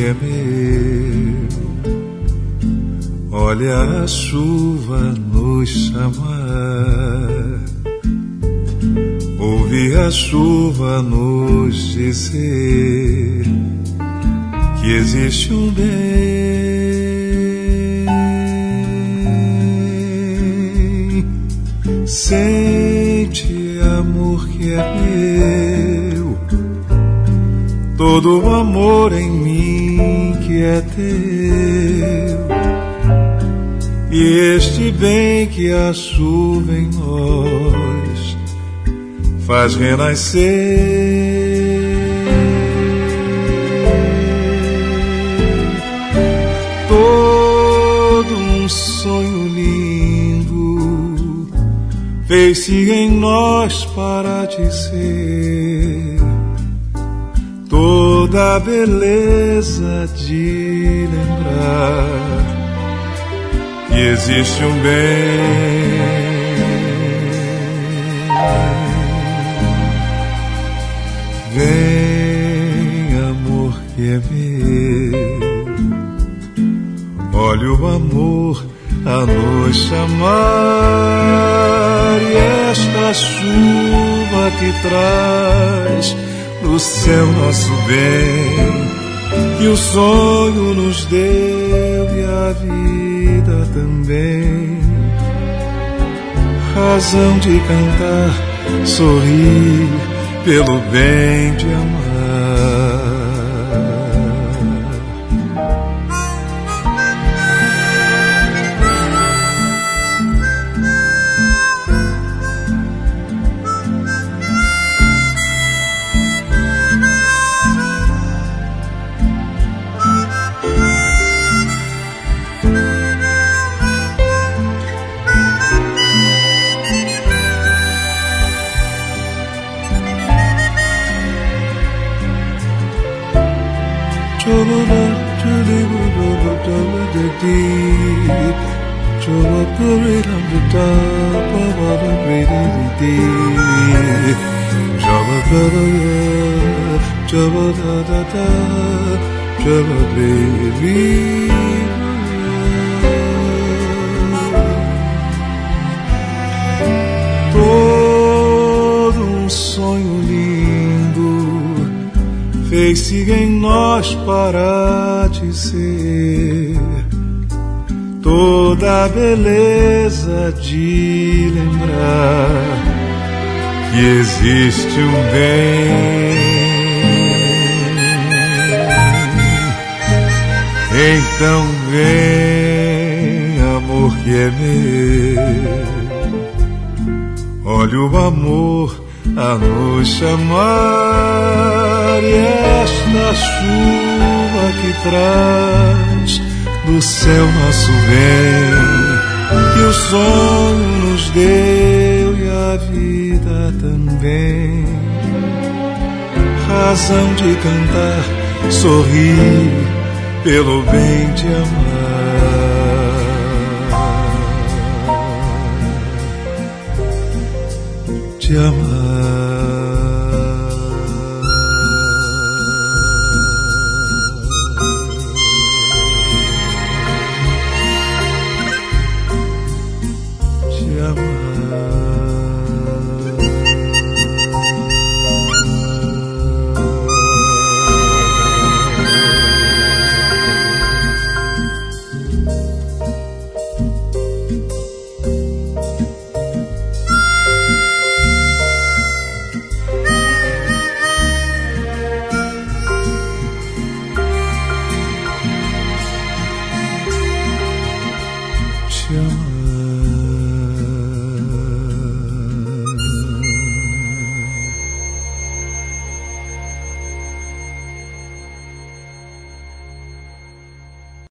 é meu. Olha a chuva nos chamar, ouve a chuva nos dizer que existe um bem. Sente, amor, que é meu, todo o amor em mim que é teu. E este bem que a chuva em nós faz renascer. Todo um sonho lindo fez-se em nós para dizer toda a beleza de lembrar que existe um bem. Vem, amor, que é meu. Olha o amor a nos chamar, e esta chuva que traz do céu nosso bem, que o sonho nos deu e a vida também. Razão de cantar, sorrir pelo bem de amar. Todo um sonho lindo fez-se em nós para dizer toda a beleza de lembrar que existe um bem. Então vem, amor, que é meu. Olha o amor a nos chamar, e esta chuva que traz do céu nosso bem, que o sonho nos deu e a vida também. Razão de cantar, sorrir pelo bem de amar, de amar.